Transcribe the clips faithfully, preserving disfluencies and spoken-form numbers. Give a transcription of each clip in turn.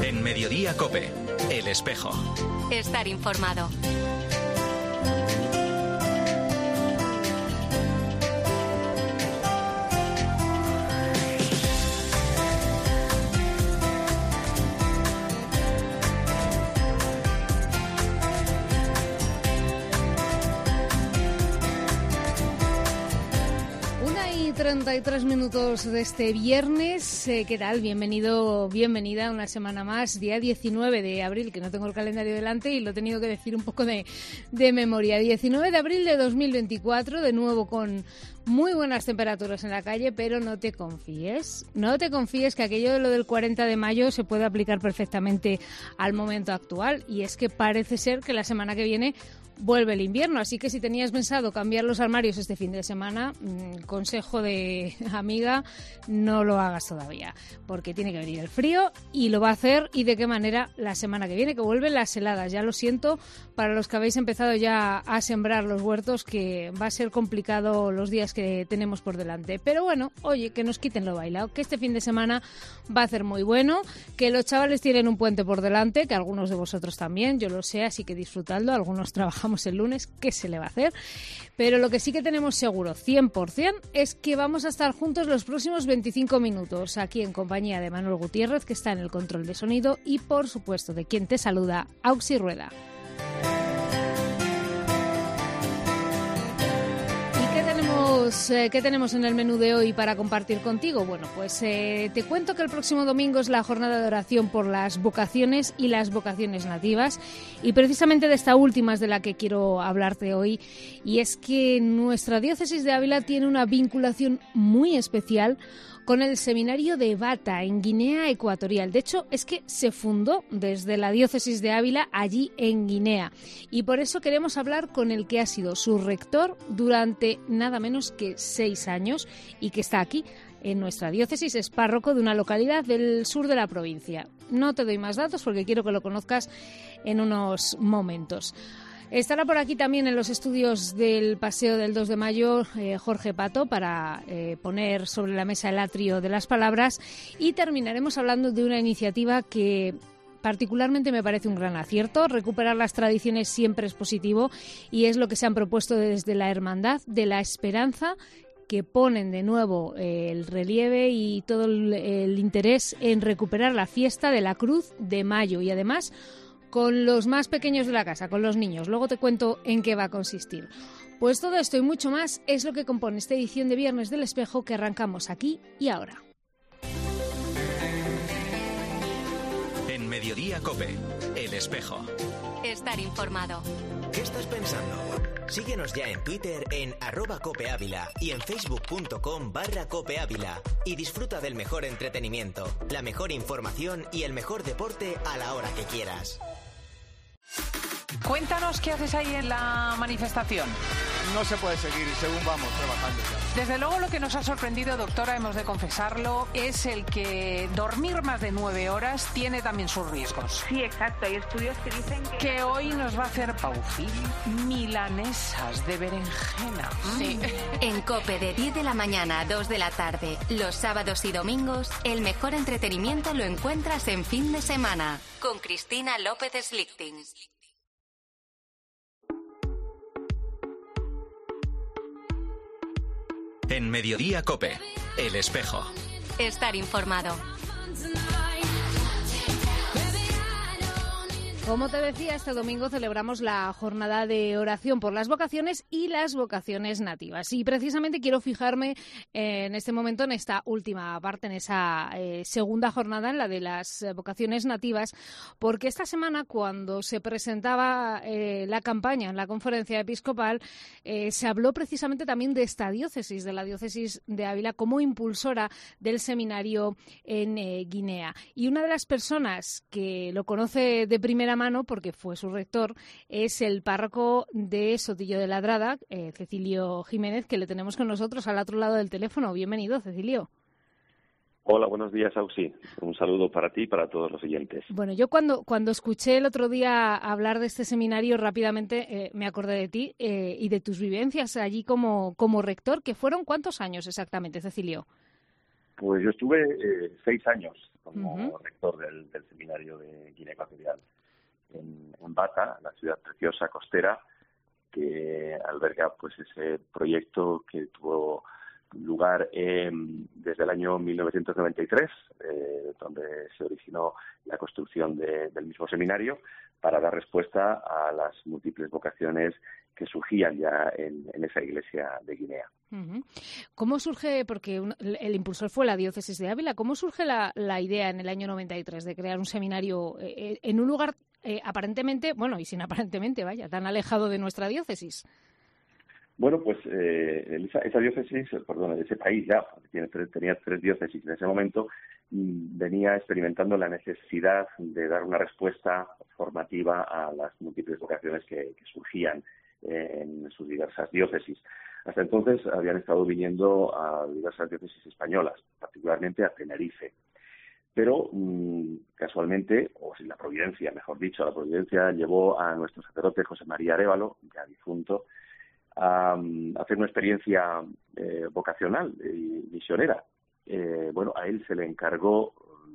En Mediodía COPE, El Espejo. Estar informado. treinta y tres minutos de este viernes. Eh, ¿Qué tal? Bienvenido, bienvenida una semana más, día diecinueve de abril, que no tengo el calendario delante y lo he tenido que decir un poco de, de memoria. diecinueve de abril de dos mil veinticuatro, de nuevo con muy buenas temperaturas en la calle, pero no te confíes, no te confíes que aquello de lo del cuarenta de mayo se puede aplicar perfectamente al momento actual, y es que parece ser que la semana que viene vuelve el invierno, así que si tenías pensado cambiar los armarios este fin de semana, mmm, consejo de amiga, no lo hagas todavía, porque tiene que venir el frío y lo va a hacer, y de qué manera la semana que viene, que vuelven las heladas. Ya lo siento para los que habéis empezado ya a sembrar los huertos, que va a ser complicado los días que tenemos por delante, pero bueno, oye, que nos quiten lo bailado, que este fin de semana va a ser muy bueno, que los chavales tienen un puente por delante, que algunos de vosotros también, yo lo sé, así que disfrutadlo. Algunos trabajamos el lunes, ¿qué se le va a hacer? Pero lo que sí que tenemos seguro, cien por ciento, es que vamos a estar juntos los próximos veinticinco minutos, aquí en compañía de Manuel Gutiérrez, que está en el control de sonido, y por supuesto de quien te saluda, Auxi Rueda. ¿Qué tenemos en el menú de hoy para compartir contigo? Bueno, pues eh, te cuento que el próximo domingo es la jornada de oración por las vocaciones y las vocaciones nativas, y precisamente de esta última es de la que quiero hablarte hoy, y es que nuestra diócesis de Ávila tiene una vinculación muy especial con el seminario de Bata, en Guinea Ecuatorial. De hecho, es que se fundó desde la diócesis de Ávila allí en Guinea, y por eso queremos hablar con el que ha sido su rector durante nada menos que seis años y que está aquí en nuestra diócesis. Es párroco de una localidad del sur de la provincia. No te doy más datos porque quiero que lo conozcas en unos momentos. Estará por aquí también en los estudios del Paseo del dos de mayo eh, Jorge Pato para eh, poner sobre la mesa el atrio de las palabras, y terminaremos hablando de una iniciativa que particularmente me parece un gran acierto. Recuperar las tradiciones siempre es positivo, y es lo que se han propuesto desde la Hermandad de la Esperanza, que ponen de nuevo eh, el relieve y todo el, el interés en recuperar la fiesta de la Cruz de Mayo, y además con los más pequeños de la casa, con los niños. Luego te cuento en qué va a consistir. Pues todo esto y mucho más es lo que compone esta edición de Viernes del Espejo, que arrancamos aquí y ahora. En Mediodía COPE, El Espejo. Estar informado. ¿Qué estás pensando? Síguenos ya en Twitter en arroba copeávila y en facebook.com barra copeávila, y disfruta del mejor entretenimiento, la mejor información y el mejor deporte a la hora que quieras. Cuéntanos qué haces ahí en la manifestación. No se puede seguir según vamos trabajando ya. Desde luego lo que nos ha sorprendido, doctora, hemos de confesarlo, es el que dormir más de nueve horas tiene también sus riesgos. Sí, exacto. Hay estudios que dicen que... Que hoy nos va a hacer Paufil milanesas de berenjena. Sí. En COPE, de diez de la mañana a dos de la tarde, los sábados y domingos, el mejor entretenimiento lo encuentras en Fin de Semana, con Cristina López Slichting. En Mediodía COPE, El Espejo. Estar informado. Como te decía, este domingo celebramos la jornada de oración por las vocaciones y las vocaciones nativas. Y precisamente quiero fijarme eh, en este momento en esta última parte, en esa eh, segunda jornada, en la de las eh, vocaciones nativas, porque esta semana, cuando se presentaba eh, la campaña en la conferencia episcopal, eh, se habló precisamente también de esta diócesis, de la diócesis de Ávila, como impulsora del seminario en eh, Guinea. Y una de las personas que lo conoce de primera mano, porque fue su rector, es el párroco de Sotillo de Ladrada, eh, Cecilio Jiménez, que le tenemos con nosotros al otro lado del teléfono. Bienvenido, Cecilio. Hola, buenos días, Auxi. Un saludo para ti y para todos los oyentes. Bueno, yo cuando cuando escuché el otro día hablar de este seminario, rápidamente eh, me acordé de ti eh, y de tus vivencias allí como, como rector, que fueron ¿cuántos años exactamente, Cecilio? Pues yo estuve eh, seis años como uh-huh. rector del, del seminario de Guinea Ecuatorial en, en Bata, la ciudad preciosa costera que alberga pues ese proyecto que tuvo lugar eh, desde el año mil novecientos noventa y tres, eh, donde se originó la construcción de, del mismo seminario para dar respuesta a las múltiples vocaciones que surgían ya en, en esa iglesia de Guinea. Uh-huh. ¿Cómo surge, porque un, el impulsor fue la diócesis de Ávila, cómo surge la, la idea en el año noventa y tres de crear un seminario eh, en un lugar eh, aparentemente, bueno, y sin aparentemente, vaya, tan alejado de nuestra diócesis? Bueno, pues eh, esa, esa diócesis, perdón, ese país ya, tiene, tenía tres diócesis en ese momento, venía experimentando la necesidad de dar una respuesta formativa a las múltiples vocaciones que, que surgían en sus diversas diócesis. Hasta entonces habían estado viniendo a diversas diócesis españolas, particularmente a Tenerife. Pero mmm, casualmente, o si la providencia, mejor dicho, la providencia llevó a nuestro sacerdote José María Arévalo, ya difunto, a, a hacer una experiencia eh, vocacional y misionera. Eh, bueno, a él se le encargó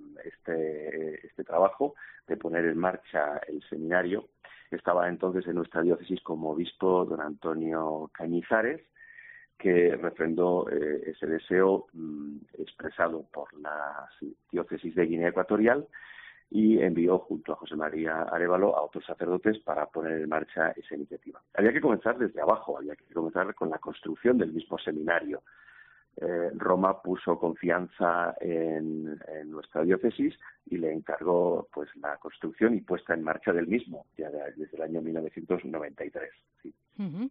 este, este trabajo de poner en marcha el seminario. Estaba entonces en nuestra diócesis como obispo don Antonio Cañizares, que refrendó eh, ese deseo mmm, expresado por la diócesis de Guinea Ecuatorial y envió junto a José María Arévalo a otros sacerdotes para poner en marcha esa iniciativa. Había que comenzar desde abajo, había que comenzar con la construcción del mismo seminario. Eh, Roma puso confianza en, en nuestra diócesis y le encargó pues la construcción y puesta en marcha del mismo, ya desde el año mil novecientos noventa y tres. Sí. Uh-huh.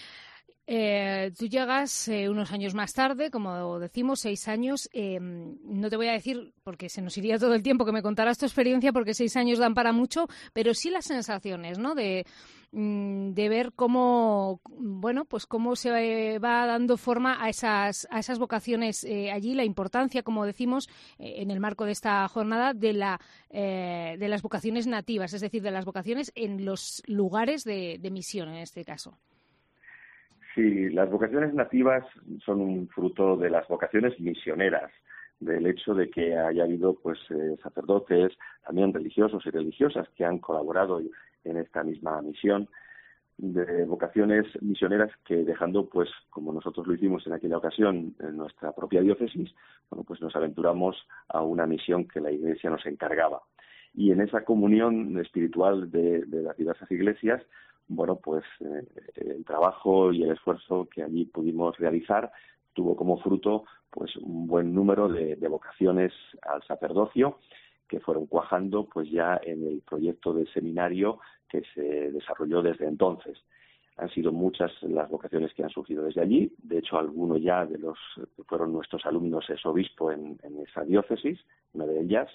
Eh, tú llegas eh, unos años más tarde, como decimos, seis años. Eh, no te voy a decir, porque se nos iría todo el tiempo, que me contaras tu experiencia, porque seis años dan para mucho, pero sí las sensaciones, ¿no? De, de ver cómo, bueno, pues cómo se va dando forma a esas, a esas vocaciones eh, allí, la importancia, como decimos, eh, en el marco de esta jornada, de la, eh, de las vocaciones nativas, es decir, de las vocaciones en los lugares de, de misión, en este caso. Sí, las vocaciones nativas son un fruto de las vocaciones misioneras, del hecho de que haya habido pues eh, sacerdotes, también religiosos y religiosas que han colaborado en esta misma misión, de vocaciones misioneras que dejando, pues como nosotros lo hicimos en aquella ocasión en nuestra propia diócesis, bueno, pues nos aventuramos a una misión que la Iglesia nos encargaba. Y en esa comunión espiritual de, de las diversas iglesias, bueno, pues eh, el trabajo y el esfuerzo que allí pudimos realizar tuvo como fruto pues un buen número de, de vocaciones al sacerdocio que fueron cuajando pues ya en el proyecto de seminario que se desarrolló desde entonces. Han sido muchas las vocaciones que han surgido desde allí. De hecho, alguno ya de los que fueron nuestros alumnos es obispo en, en esa diócesis, una de ellas.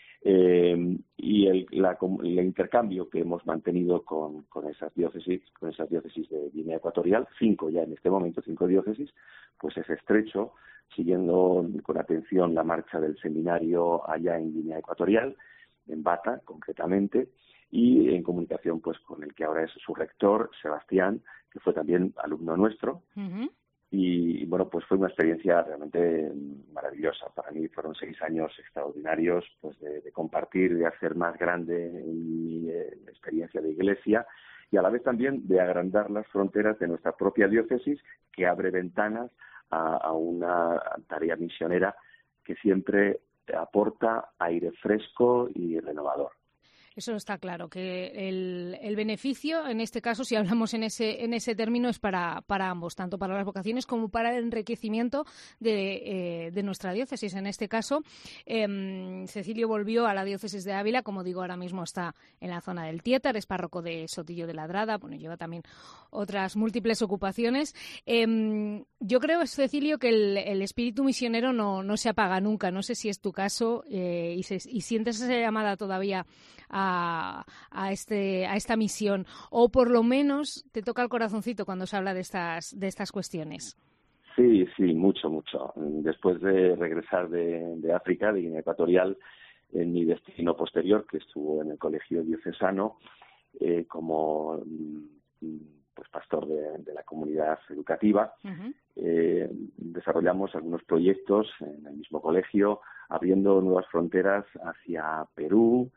Eh, y el, la, el intercambio que hemos mantenido con, con esas diócesis, con esas diócesis de Guinea Ecuatorial, cinco ya en este momento, cinco diócesis, pues es estrecho, siguiendo con atención la marcha del seminario allá en Guinea Ecuatorial, en Bata concretamente, y en comunicación pues con el que ahora es su rector, Sebastián, que fue también alumno nuestro. Uh-huh. Y, bueno, pues fue una experiencia realmente maravillosa. Para mí fueron seis años extraordinarios pues de, de compartir, de hacer más grande mi eh, experiencia de iglesia y a la vez también de agrandar las fronteras de nuestra propia diócesis, que abre ventanas a, a una tarea misionera que siempre aporta aire fresco y renovador. Eso está claro, que el, el beneficio, en este caso, si hablamos en ese en ese término, es para, para ambos, tanto para las vocaciones como para el enriquecimiento de, eh, de nuestra diócesis. En este caso, eh, Cecilio volvió a la diócesis de Ávila, como digo, ahora mismo está en la zona del Tietar, es párroco de Sotillo de Ladrada, bueno, lleva también otras múltiples ocupaciones. Eh, yo creo, Cecilio, que el, el espíritu misionero no, no se apaga nunca. No sé si es tu caso eh, y, se, y sientes esa llamada todavía a A, a, este, a esta misión, o por lo menos te toca el corazoncito cuando se habla de estas, de estas cuestiones. Sí, sí, mucho, mucho. Después de regresar de, de África, de Guinea Ecuatorial, en mi destino posterior, que estuvo en el colegio diocesano, eh, como pues pastor de, de la comunidad educativa, uh-huh. eh, desarrollamos algunos proyectos en el mismo colegio, abriendo nuevas fronteras hacia Perú,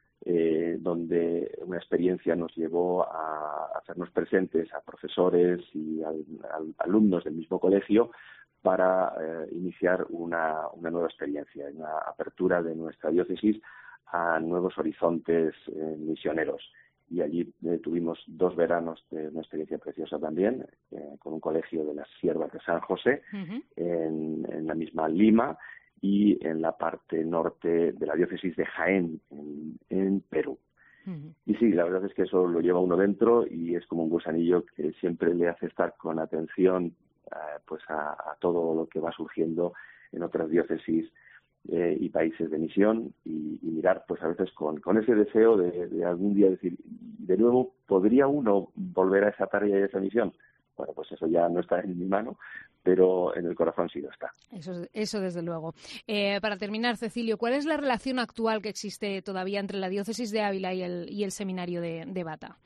eh, donde una experiencia nos llevó a hacernos presentes a profesores y a, a alumnos del mismo colegio para eh, iniciar una, una nueva experiencia, una apertura de nuestra diócesis a nuevos horizontes eh, misioneros. Y allí eh, tuvimos dos veranos de una experiencia preciosa también, eh, con un colegio de las Siervas de San José, uh-huh. en, en la misma Lima, y en la parte norte de la diócesis de Jaén, en, en Perú. Uh-huh. Y sí, la verdad es que eso lo lleva uno dentro y es como un gusanillo que siempre le hace estar con atención eh, pues a, a todo lo que va surgiendo en otras diócesis eh, y países de misión, y, y mirar pues a veces con, con ese deseo de, de algún día decir, de nuevo, ¿podría uno volver a esa tarea y a esa misión? Bueno, pues eso ya no está en mi mano, pero en el corazón sí lo está. Eso, eso desde luego. Eh, para terminar, Cecilio, ¿cuál es la relación actual que existe todavía entre la diócesis de Ávila y el, y el seminario de, de Bata?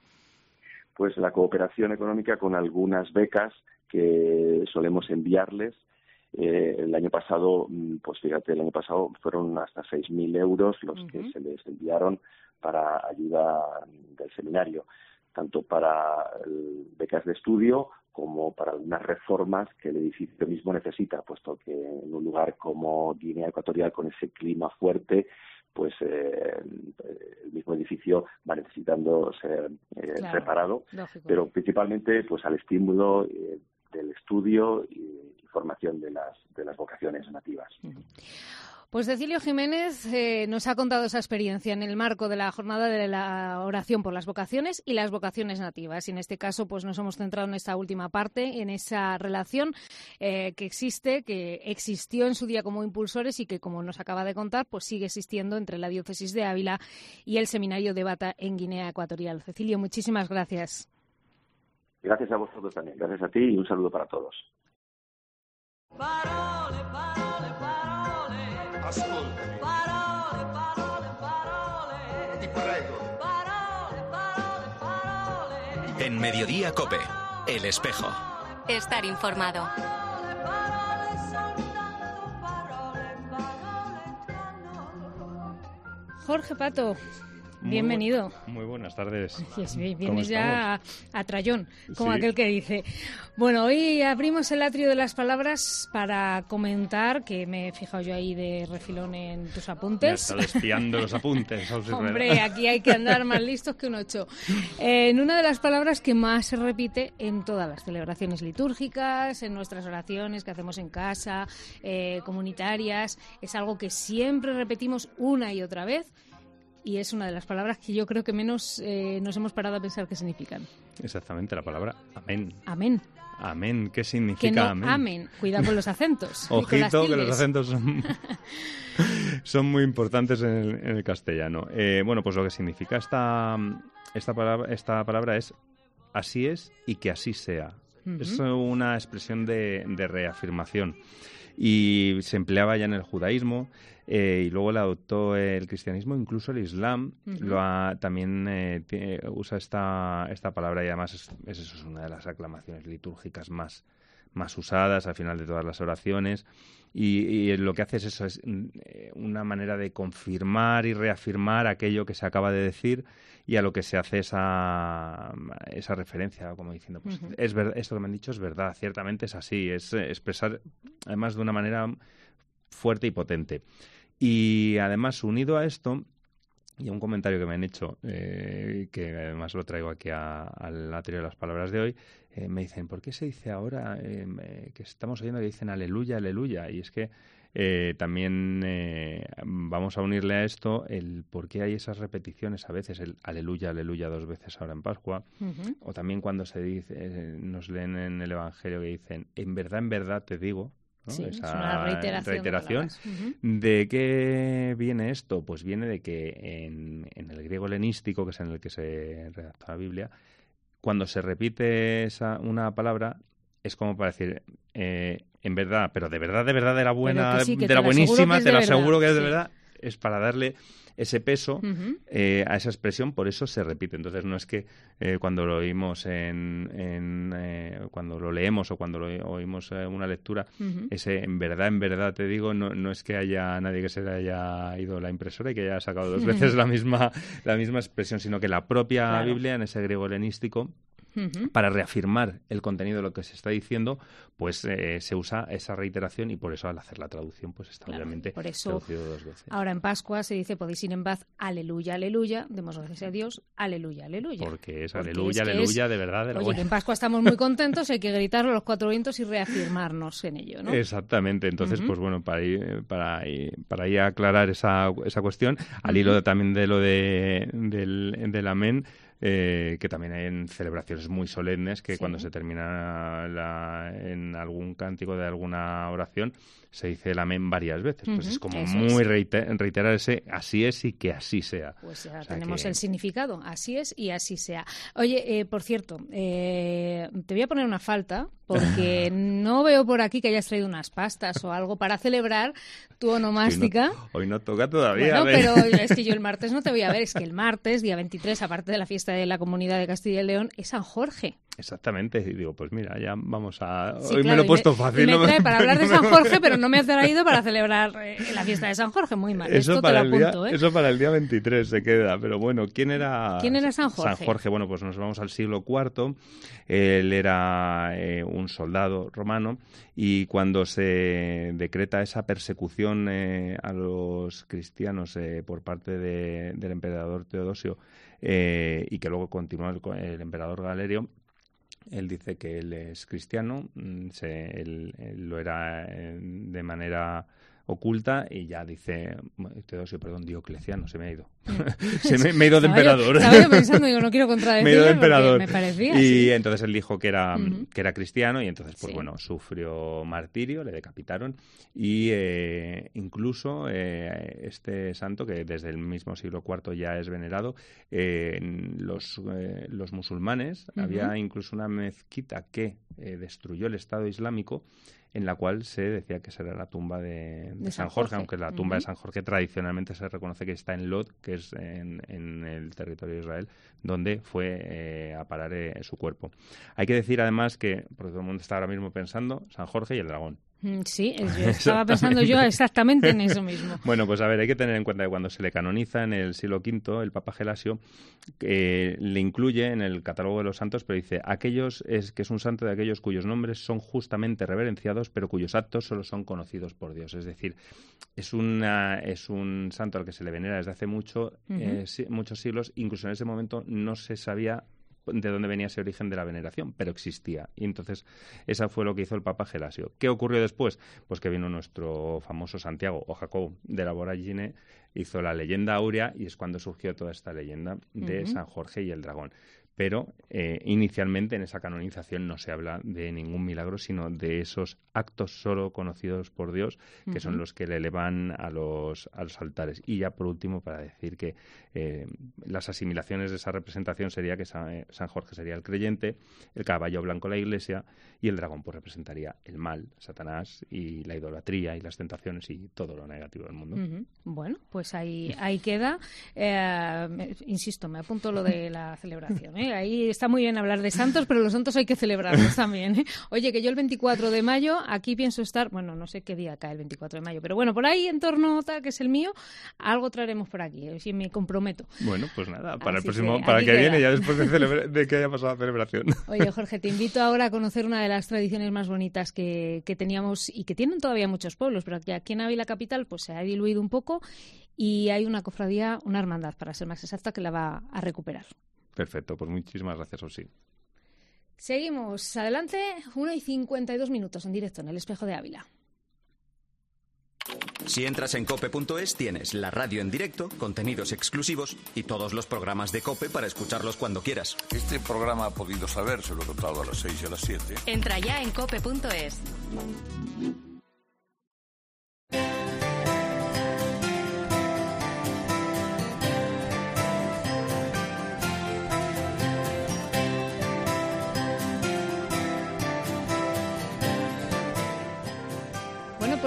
Pues la cooperación económica con algunas becas que solemos enviarles. Eh, el año pasado, pues fíjate, el año pasado fueron hasta seis mil euros los uh-huh. que se les enviaron para ayuda del seminario, tanto para el, becas de estudio como para algunas reformas que el edificio mismo necesita, puesto que en un lugar como Guinea Ecuatorial, con ese clima fuerte, pues eh, el mismo edificio va necesitando ser eh, claro, reparado, lógico. Pero principalmente pues al estímulo eh, del estudio y, y formación de las de las vocaciones nativas. Uh-huh. Pues Cecilio Jiménez eh, nos ha contado esa experiencia en el marco de la jornada de la oración por las vocaciones y las vocaciones nativas. Y en este caso, pues nos hemos centrado en esta última parte, en esa relación eh, que existe, que existió en su día como impulsores y que, como nos acaba de contar, pues sigue existiendo entre la diócesis de Ávila y el seminario de Bata en Guinea Ecuatorial. Cecilio, muchísimas gracias. Gracias a vosotros también. Gracias a ti y un saludo para todos. Parole, parole, parole. Ascolti. Parole, parole, parole. Ti prego. Parole, parole, parole. En Mediodía COPE, El Espejo. Estar informado. Jorge Pato, bienvenido. Muy, muy buenas tardes. Yes, vienes ya a, a trayón, como sí. aquel que dice. Bueno, hoy abrimos el atrio de las palabras para comentar, que me he fijado yo ahí de refilón en tus apuntes. Me he estado espiando los apuntes. Hombre, aquí hay que andar más listos que un ocho. Eh, en una de las palabras que más se repite en todas las celebraciones litúrgicas, en nuestras oraciones que hacemos en casa, eh, comunitarias, es algo que siempre repetimos una y otra vez. Y es una de las palabras que yo creo que menos eh, nos hemos parado a pensar qué significan. Exactamente, la palabra amén. Amén. Amén, ¿qué significa que no amén? Amén. Cuidado con los acentos. Ojito, que los acentos son, son muy importantes en el, en el castellano. Eh, bueno, pues lo que significa esta, esta, palabra, esta palabra es así es y que así sea. Uh-huh. Es una expresión de, de reafirmación. Y se empleaba ya en el judaísmo eh, y luego la adoptó el cristianismo, incluso el islam uh-huh. lo ha, también eh, tiene, usa esta, esta palabra, y además es, es, eso es una de las aclamaciones litúrgicas más, más usadas al final de todas las oraciones. Y, y lo que hace es eso, es una manera de confirmar y reafirmar aquello que se acaba de decir, y a lo que se hace esa, esa referencia, como diciendo, pues uh-huh. es ver, esto que me han dicho es verdad, ciertamente es así, es expresar además de una manera fuerte y potente. Y además, unido a esto, y a un comentario que me han hecho, eh, que además lo traigo aquí a, al atrio de las palabras de hoy, eh, me dicen, ¿por qué se dice ahora eh, que estamos oyendo que dicen aleluya, aleluya? Y es que eh, también eh, vamos a unirle a esto el por qué hay esas repeticiones a veces, el aleluya, aleluya dos veces ahora en Pascua, uh-huh. o también cuando se dice, eh, nos leen en el Evangelio que dicen, en verdad, en verdad te digo, ¿no? Sí, esa es una reiteración, reiteración. De, uh-huh. ¿De qué viene esto? Pues viene de que en, en el griego helenístico, que es en el que se redactó la Biblia, cuando se repite esa, una palabra, es como para decir, eh, en verdad, pero de verdad, de verdad, de la buena, sí, de la buenísima, te lo aseguro que es de verdad. es para darle ese peso Uh-huh. eh, a esa expresión, por eso se repite. Entonces no es que eh, cuando lo oímos en, en eh, cuando lo leemos o cuando lo oímos eh, una lectura, Uh-huh. ese en verdad, en verdad te digo, no, no es que haya nadie que se le haya ido la impresora y que haya sacado dos veces la misma, la misma expresión, sino que la propia Claro. Biblia, en ese griego helenístico, Uh-huh. para reafirmar el contenido de lo que se está diciendo, pues eh, se usa esa reiteración y por eso al hacer la traducción pues está Claro, obviamente por eso traducido dos veces. Ahora en Pascua se dice podéis ir en paz, aleluya, aleluya, demos gracias a Dios, aleluya, aleluya. Porque es Porque aleluya, es que aleluya, es- de verdad. De la Oye, buena. que en Pascua estamos muy contentos, hay que gritarlo a los cuatro vientos y reafirmarnos en ello, ¿no? Exactamente, entonces Ujú. pues bueno, para ir, para ir, para ir a aclarar esa, esa cuestión, al Ujú. hilo de- también de lo de, del, del amén, eh, que también hay en celebraciones muy solemnes que Sí. cuando se termina la, en algún cántico de alguna oración se dice el amén varias veces, pues Ujú, es como eso muy es. reite- reiterar ese así es y que así sea. Pues ya O sea tenemos que- el significado, así es y así sea. Oye, eh, por cierto, eh, te voy a poner una falta porque no veo por aquí que hayas traído unas pastas o algo para celebrar tu onomástica. Hoy no, hoy no toca todavía. Bueno, a ver. pero es que yo el martes no te voy a ver, es que el martes, día veintitrés, aparte de la fiesta de la Comunidad de Castilla y León, es San Jorge. Exactamente, y digo, pues mira, ya vamos a... Sí, hoy claro, me lo he y puesto me, fácil. y me ¿no? trae para hablar de San Jorge, pero no me ha traído para celebrar eh, la fiesta de San Jorge. Muy mal, Eso esto te para, lo el día, apunto, ¿eh? eso para el día veintitrés se queda, pero bueno, ¿quién era, ¿Quién era San Jorge? San Jorge, bueno, pues nos vamos al siglo cuarto, él era eh, un soldado romano y cuando se decreta esa persecución eh, a los cristianos eh, por parte de, del emperador Teodosio eh, y que luego continúa el, el emperador Galerio, él dice que él es cristiano, mm, se, él, él lo era eh, de manera oculta y ya dice, Teodosio, perdón, Diocleciano, se me ha ido. se me, me he ido de Estaba yo- emperador. Estaba yo pensando, digo, no quiero me he ido contradecirle de emperador. porque me parecía y así. entonces él dijo que era, Ujú. que era cristiano y entonces, pues Sí. bueno, sufrió martirio, le decapitaron y eh, incluso eh, este santo, que desde el mismo siglo cuarto ya es venerado, eh, en los, eh, los musulmanes, Ujú. había incluso una mezquita que eh, destruyó el Estado Islámico, en la cual se decía que esa era la tumba de, de De San San Jorge, Jorge. aunque la tumba Ujú. de San Jorge tradicionalmente se reconoce que está en Lod, que es en, en el territorio de Israel, donde fue eh, a parar eh, su cuerpo. Hay que decir además que, porque todo el mundo está ahora mismo pensando, San Jorge y el dragón. Mm, Sí, es- yo estaba pensando yo exactamente en eso mismo. Bueno, pues a ver, hay que tener en cuenta que cuando se le canoniza en el siglo quinto, el Papa Gelasio eh, le incluye en el catálogo de los santos, pero dice, aquellos es que es un santo de aquellos cuyos nombres son justamente reverenciados, pero cuyos actos solo son conocidos por Dios. Es decir, es, una, es un santo al que se le venera desde hace mucho, Ujú. eh, si- muchos siglos, incluso en ese momento no se sabía de dónde venía ese origen de la veneración, pero existía. Y entonces, esa fue lo que hizo el Papa Gelasio. ¿Qué ocurrió después? Pues que vino nuestro famoso Santiago, o Jacobo, de la Voragine, hizo la leyenda áurea, y es cuando surgió toda esta leyenda de Ujú. San Jorge y el dragón. Pero eh, inicialmente en esa canonización no se habla de ningún milagro, sino de esos actos solo conocidos por Dios, que son Ujú. los que le elevan a los, a los altares. Y ya por último, para decir que eh, las asimilaciones de esa representación sería que San, eh, San Jorge sería el creyente, el caballo blanco la iglesia y el dragón pues representaría el mal, Satanás, y la idolatría y las tentaciones y todo lo negativo del mundo. Ujú. Bueno, pues ahí, ahí queda. Eh, me- insisto, me apunto lo de la celebración, ¿eh? Ahí está muy bien hablar de santos, pero los santos hay que celebrarlos también, ¿eh? Oye, que yo el veinticuatro de mayo aquí pienso estar, bueno, no sé qué día cae el veinticuatro de mayo, pero bueno, por ahí en torno tal que es el mío, algo traeremos por aquí, ¿eh? Si me comprometo. Bueno, pues nada, para Así el próximo, que para el aquí que queda. viene, ya después de, celebra- de que haya pasado la celebración. Oye, Jorge, te invito ahora a conocer una de las tradiciones más bonitas que, que teníamos y que tienen todavía muchos pueblos, pero que aquí en Ávila Capital pues se ha diluido un poco y hay una cofradía, una hermandad, para ser más exacta, que la va a recuperar. Perfecto, pues muchísimas gracias, Osi. Seguimos adelante, una y cincuenta y dos minutos en directo en el Espejo de Ávila. Si entras en cope punto es tienes la radio en directo, contenidos exclusivos y todos los programas de COPE para escucharlos cuando quieras. Este programa ha podido saber, se lo he contado a las seis y a las siete. Entra ya en cope punto es.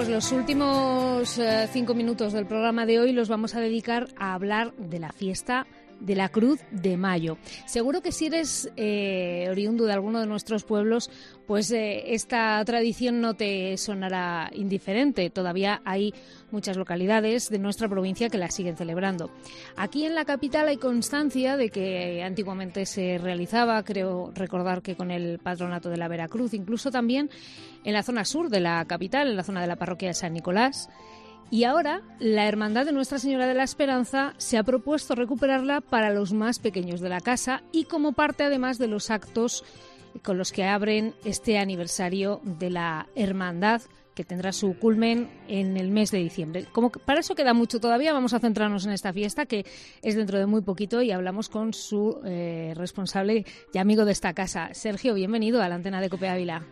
pues los últimos eh, cinco minutos del programa de hoy los vamos a dedicar a hablar de la fiesta de la Cruz de Mayo. Seguro que si eres eh, oriundo de alguno de nuestros pueblos, pues eh, esta tradición no te sonará indiferente. Todavía hay muchas localidades de nuestra provincia que la siguen celebrando. Aquí en la capital hay constancia de que antiguamente se realizaba, creo recordar que con el patronato de la Veracruz, incluso también en la zona sur de la capital, en la zona de la parroquia de San Nicolás. Y ahora la Hermandad de Nuestra Señora de la Esperanza se ha propuesto recuperarla para los más pequeños de la casa y como parte además de los actos con los que abren este aniversario de la Hermandad, que tendrá su culmen en el mes de diciembre. Como que para eso queda mucho todavía, vamos a centrarnos en esta fiesta que es dentro de muy poquito y hablamos con su eh, responsable y amigo de esta casa. Sergio, bienvenido a la antena de COPE Ávila.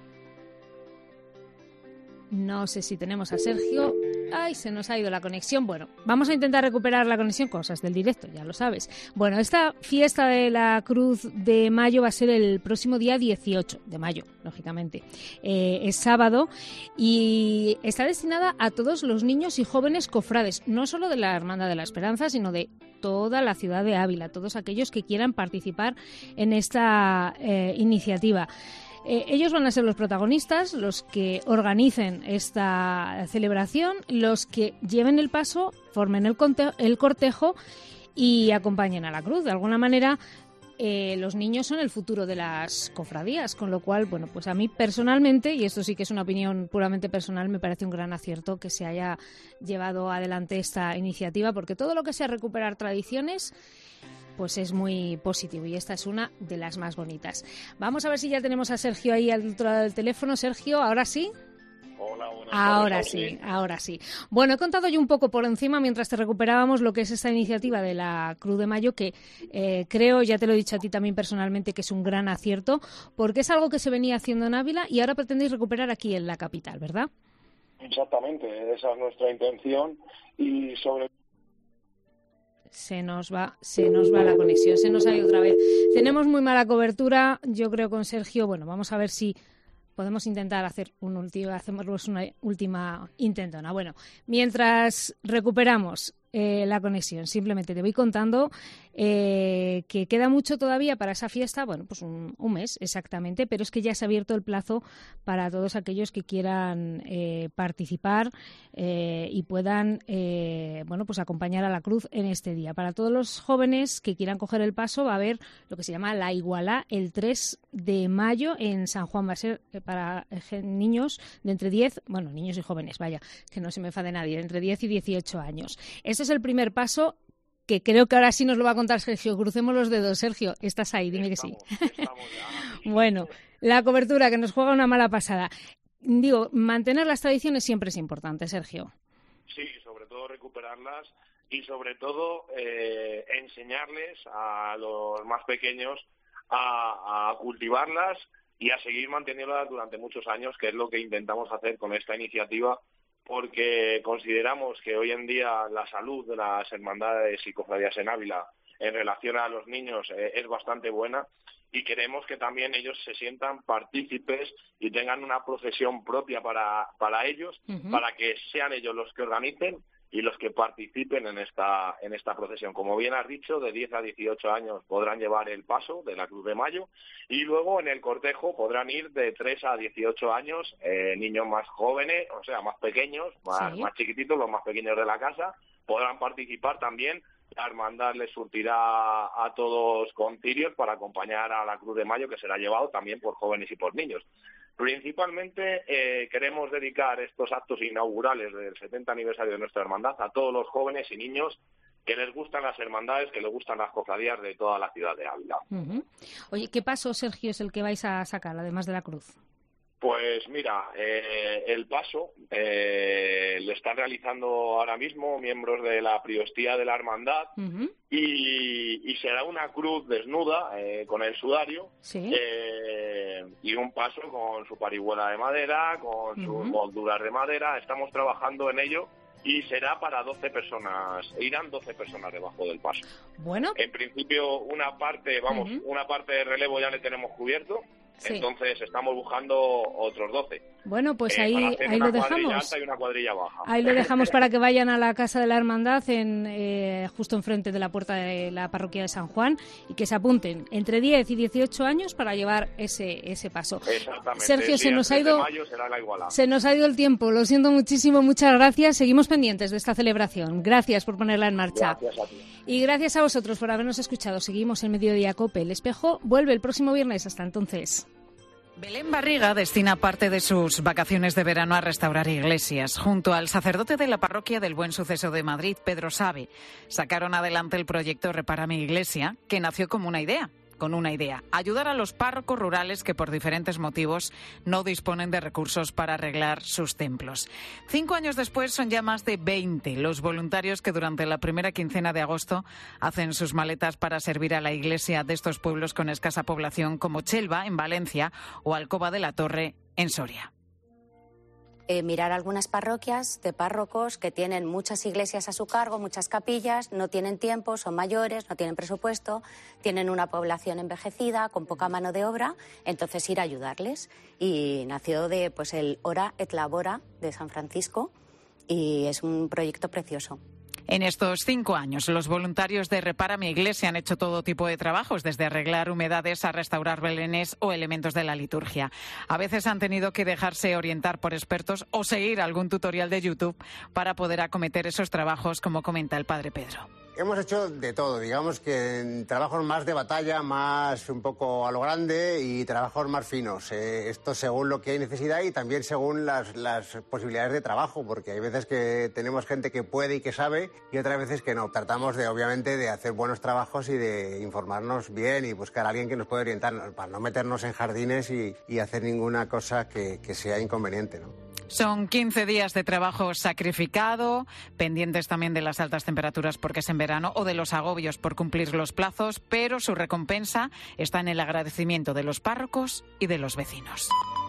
No sé si tenemos a Sergio. Ay, se nos ha ido la conexión. Bueno, vamos a intentar recuperar la conexión, cosas del directo, ya lo sabes. Bueno, esta fiesta de la Cruz de Mayo va a ser el próximo día dieciocho de mayo, lógicamente. Eh, es sábado y está destinada a todos los niños y jóvenes cofrades, no solo de la Hermandad de la Esperanza, sino de toda la ciudad de Ávila, todos aquellos que quieran participar en esta eh, iniciativa. Eh, ellos van a ser los protagonistas, los que organicen esta celebración, los que lleven el paso, formen el, conte- el cortejo y acompañen a la cruz. De alguna manera, eh, los niños son el futuro de las cofradías, con lo cual, bueno, pues a mí personalmente, y esto sí que es una opinión puramente personal, me parece un gran acierto que se haya llevado adelante esta iniciativa, porque todo lo que sea recuperar tradiciones, pues es muy positivo y esta es una de las más bonitas. Vamos a ver si ya tenemos a Sergio ahí al otro lado del teléfono. Sergio, ¿ahora sí? Hola, buenas Ahora tardes, sí, ahora sí. Bueno, he contado yo un poco por encima mientras te recuperábamos lo que es esta iniciativa de la Cruz de Mayo, que eh, creo, ya te lo he dicho a ti también personalmente, que es un gran acierto, porque es algo que se venía haciendo en Ávila y ahora pretendéis recuperar aquí en la capital, ¿verdad? Exactamente, esa es nuestra intención y sobre Se nos va, se nos va la conexión, se nos ha ido otra vez. Tenemos muy mala cobertura, yo creo con Sergio. Bueno, vamos a ver si podemos intentar hacer un último, hacemos una última intentona. Bueno, mientras recuperamos eh, la conexión, simplemente te voy contando eh, que queda mucho todavía para esa fiesta, bueno, pues un, un mes exactamente, pero es que ya se ha abierto el plazo para todos aquellos que quieran eh, participar eh, y puedan, eh, bueno, pues acompañar a la cruz en este día. Para todos los jóvenes que quieran coger el paso va a haber lo que se llama la Igualá el tres de mayo en San Juan. Va a ser eh, para eh, niños de entre diez, bueno, niños y jóvenes, vaya, que no se me enfade nadie, entre diez y dieciocho años. Este es el primer paso, que creo que ahora sí nos lo va a contar Sergio. Crucemos los dedos. Sergio, estás ahí, dime estamos, que sí. Estamos ya. Bueno, la cobertura que nos juega una mala pasada. Digo, mantener las tradiciones siempre es importante, Sergio. Sí, sobre todo recuperarlas y sobre todo eh, enseñarles a los más pequeños a, a cultivarlas y a seguir manteniéndolas durante muchos años, que es lo que intentamos hacer con esta iniciativa, porque consideramos que hoy en día la salud de las hermandades y cofradías en Ávila en relación a los niños eh, es bastante buena y queremos que también ellos se sientan partícipes y tengan una procesión propia para, para ellos, uh-huh. para que sean ellos los que organicen y los que participen en esta en esta procesión. Como bien has dicho, de diez a dieciocho años podrán llevar el paso de la Cruz de Mayo y luego en el cortejo podrán ir de tres a dieciocho años, eh, niños más jóvenes, o sea, más pequeños, más, sí. más chiquititos, los más pequeños de la casa, podrán participar también. La hermandad les surtirá a todos con cirios para acompañar a la Cruz de Mayo, que será llevado también por jóvenes y por niños. Principalmente eh, queremos dedicar estos actos inaugurales del setenta aniversario de nuestra hermandad a todos los jóvenes y niños que les gustan las hermandades, que les gustan las cofradías de toda la ciudad de Ávila. Uh-huh. Oye, ¿qué paso, Sergio, es el que vais a sacar, además de la cruz? Pues mira, eh, el paso eh, lo están realizando ahora mismo miembros de la Priostía de la Hermandad uh-huh. y, y será una cruz desnuda eh, con el sudario ¿sí? eh, y un paso con su parihuela de madera, con uh-huh. sus molduras de madera. Estamos trabajando en ello y será para doce personas, irán doce personas debajo del paso. Bueno. En principio una parte, vamos, uh-huh. una parte de relevo ya le tenemos cubierto. Sí. Entonces estamos buscando otros doce. Bueno, pues eh, ahí, ahí lo dejamos. Alta y una cuadrilla baja. Ahí lo dejamos para que vayan a la Casa de la Hermandad, en, eh, justo enfrente de la puerta de la parroquia de San Juan, y que se apunten entre diez y dieciocho años para llevar ese ese paso. Exactamente. Sergio, se nos ha ido mayo será la se nos ha ido el tiempo. Lo siento muchísimo. Muchas gracias. Seguimos pendientes de esta celebración. Gracias por ponerla en marcha. Gracias a ti. Y gracias a vosotros por habernos escuchado. Seguimos en Mediodía Cope. El Espejo vuelve el próximo viernes. Hasta entonces. Belén Barriga destina parte de sus vacaciones de verano a restaurar iglesias. Junto al sacerdote de la parroquia del Buen Suceso de Madrid, Pedro Sabe, sacaron adelante el proyecto Repara mi Iglesia, que nació como una idea. con una idea: ayudar a los párrocos rurales que por diferentes motivos no disponen de recursos para arreglar sus templos. Cinco años después son ya más de veinte los voluntarios que durante la primera quincena de agosto hacen sus maletas para servir a la iglesia de estos pueblos con escasa población, como Chelva, en Valencia, o Alcoba de la Torre, en Soria. Eh, mirar algunas parroquias de párrocos que tienen muchas iglesias a su cargo, muchas capillas, no tienen tiempo, son mayores, no tienen presupuesto, tienen una población envejecida, con poca mano de obra, entonces ir a ayudarles. Y nació de pues el Ora et Labora de San Francisco, y es un proyecto precioso. En estos cinco años, los voluntarios de Repara mi Iglesia han hecho todo tipo de trabajos, desde arreglar humedades a restaurar belenes o elementos de la liturgia. A veces han tenido que dejarse orientar por expertos o seguir algún tutorial de YouTube para poder acometer esos trabajos, como comenta el padre Pedro. Hemos hecho de todo, digamos que en trabajos más de batalla, más un poco a lo grande, y trabajos más finos. Eh, esto según lo que hay necesidad y también según las, las posibilidades de trabajo, porque hay veces que tenemos gente que puede y que sabe y otras veces que no. Tratamos de, obviamente, de hacer buenos trabajos y de informarnos bien y buscar a alguien que nos pueda orientar para no meternos en jardines y, y hacer ninguna cosa que, que sea inconveniente, ¿no? Son quince días de trabajo sacrificado, pendientes también de las altas temperaturas porque es en verano, o de los agobios por cumplir los plazos, pero su recompensa está en el agradecimiento de los párrocos y de los vecinos.